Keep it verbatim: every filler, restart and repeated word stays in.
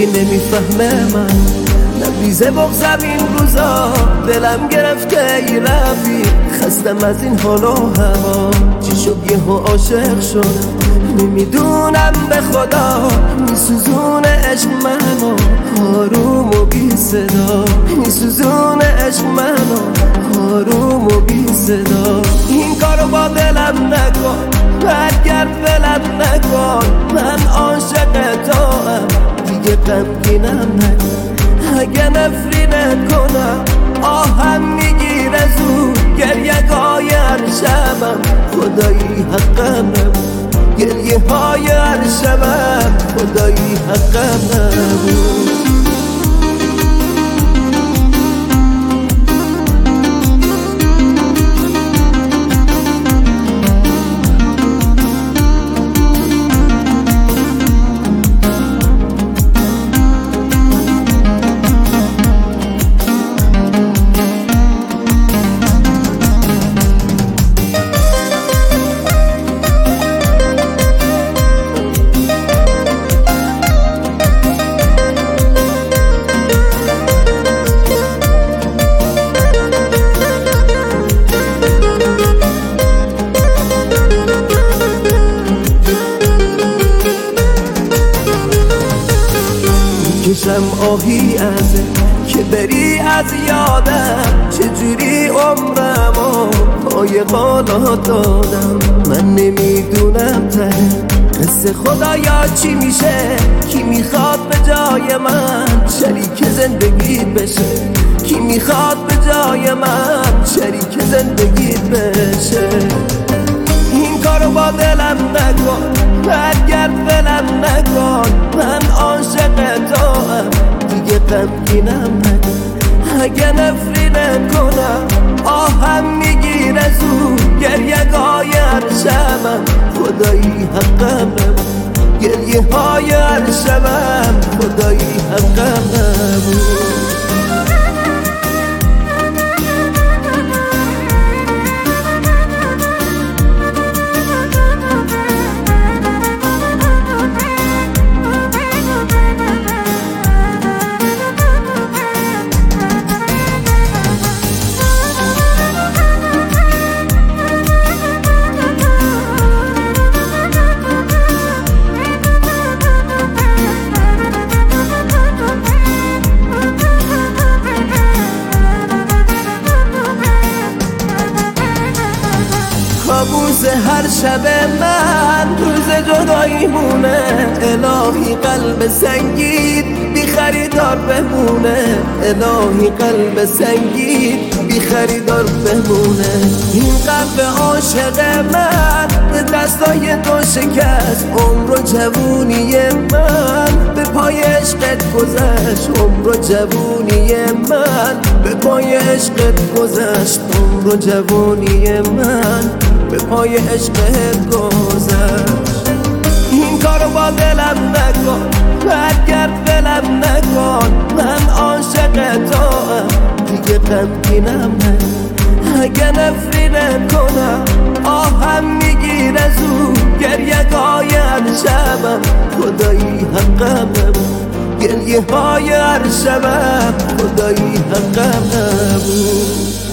نمیفهمه من نبریزه بغزم این روزا دلم گرفته ای رفیق خستم از این حال و هوا چی شد یهو عاشق شد نمیدونم به خدا میسوزون عشق منو آروم و بی صدا میسوزون عشق منو آروم و بی صدا این کارو با دلم نکن برگرد ولم نکن من عاشق توام دیگه غمگینم نکن اگه نفرینت کنم آهم میگیره زود گریه های هر شبم خدایی حقم نبود گریه های هر شبم خدایی حقم نبود کشم آهی ازه که بری از یادم چجوری عمرمو پای قالات دادم من نمیدونم ته قصه خدایا چی میشه کی میخواد به جای من شریک زندگیت بشه کی میخواد به جای من شریک زندگیت بشه این کارو با دلم نکن برگرد ولم نکن من عاشق توام دیگه غمگینم نکن اگه نفرینت کنم آهم میگیره زود گریه های هر شبم خدایی حقم نبود گریه های هر شبم خدایی حقم نبود کابوس هر شب من روز جدایی مونه الهی قلب سنگین بی خریدار بمونه الهی قلب سنگین بی خریدار بمونه این قلب عاشق من به دستای تو شکست عمر و جوونی من به پای عشقت گذشت عمر و جوونی من به پای عشقت گذشت عمر و جوونی من به پای عشقت گذشت این کارو با دلم نکن برگرد ولم نکن من عاشق توام دیگه غمگینم نکن اگه نفرینت کنم آهم میگیره زود گریه های هر شبم خدایی حقم نبود گریه های هر شبم خدایی حقم نبود